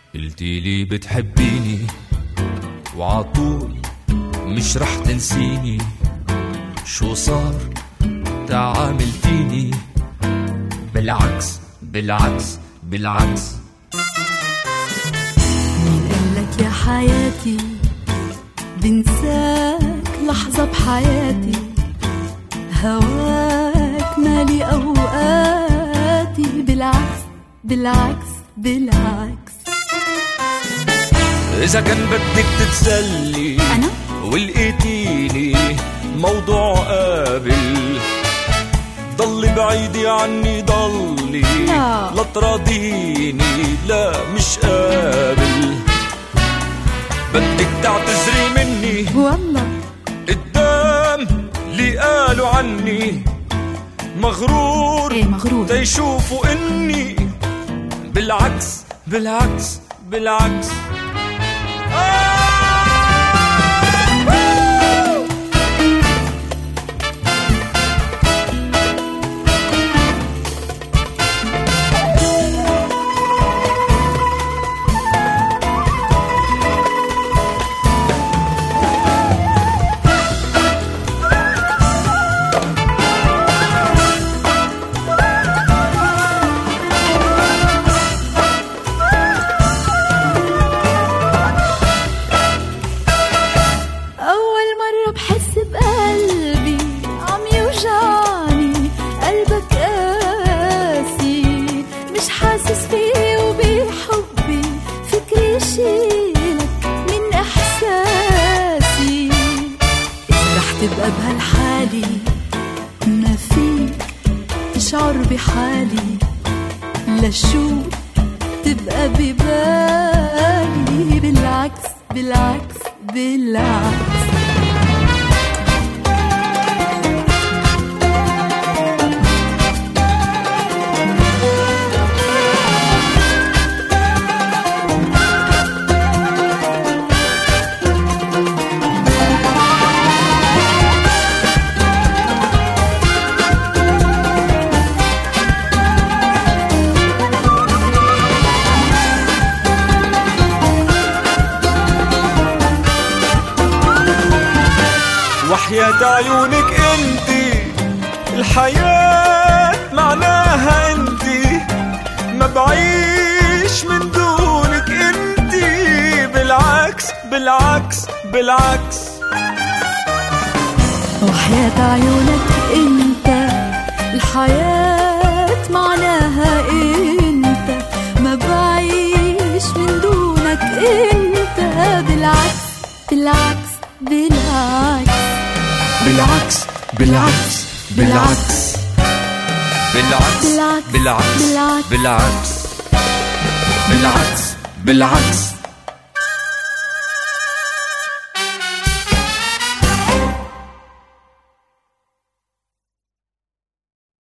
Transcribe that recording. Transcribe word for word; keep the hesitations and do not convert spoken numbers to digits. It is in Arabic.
قلتي لي بتحبيني وعطول مش رح تنسيني، شو صار تعاملتيني بالعكس بالعكس بالعكس. مين قالك يا حياتي بنساك لحظة بحياتي، هواك مالي أوقاتي، بالعكس بالعكس بالعكس. إذا كان بدك تتسلي أنا ولقيتيني موضوع قابل، ضلي بعيدي عني ضلي لا, لا تراضيني، لا مش قابل. بدك تعتذري مني والله قدام اللي قالوا عني مغرور، إيه مغرور تيشوفوا إني بالعكس بالعكس بالعكس. تبقى بهالحالي ما فيك تشعر بحالي، لشو تبقى ببالي، بالعكس بالعكس بالعكس. وحياة عيونك انتي الحياة معناها انتي، ما بعيش من دونك انتي، بالعكس بالعكس بالعكس. وحياة عيونك انت الحياة معناها انت، ما بعيش من دونك انت، بالعكس بالعكس بالعكس بالعكس بالعكس بالعكس بالعكس بالعكس بالعكس بالعكس بالعكس